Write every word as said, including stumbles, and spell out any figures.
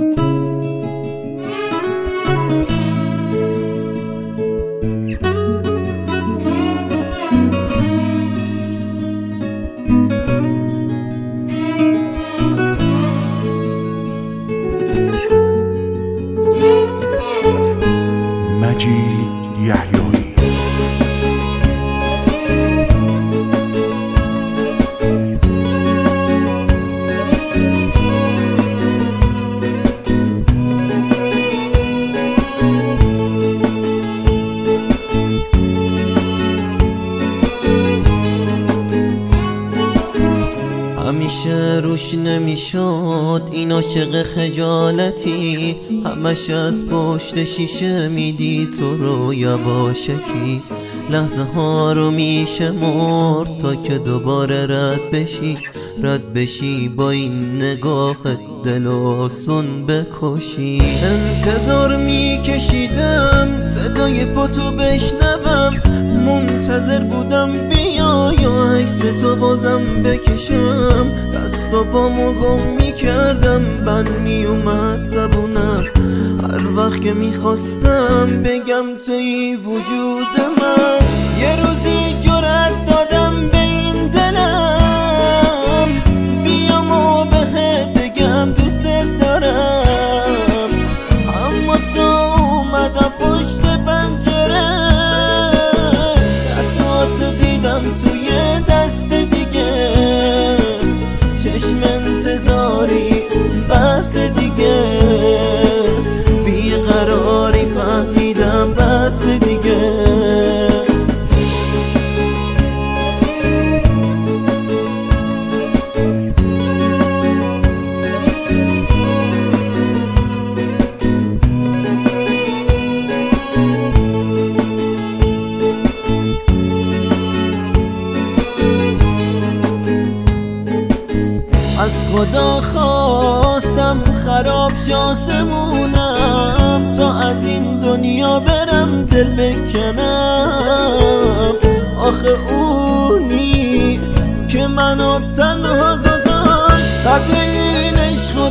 مجید یحیایی. همیشه روش نمیشد این عاشق خجالتی، همش از پشت شیشه میدی تو رو یواشکی، لحظه ها رو میشه مرد تا که دوباره رد بشی، رد بشی با این نگاه دل و سن بکشی. انتظار میکشیدم صدای پاتو بشنوم، منتظر بودم بیا یا عکس تو بازم بکشم، دست و پامو گم میکردم بند میومد زبونم، هر وقت که میخواستم بگم توی وجود من. یه روزی جرأت دادم به این دلم بیام و بهت بگم دوست دارم، اما تو اومدم پشت پنجره، دستاتو دیدم توی دست دیگه، چشم انتظاری بس دیگه، بیقراری فهمیدم بس دیگه. از خدا خواستم خراب شاسمونم تا از این دنیا برم دل بکنم، آخه اونی که منو تنها گذاشت قدر این عشق و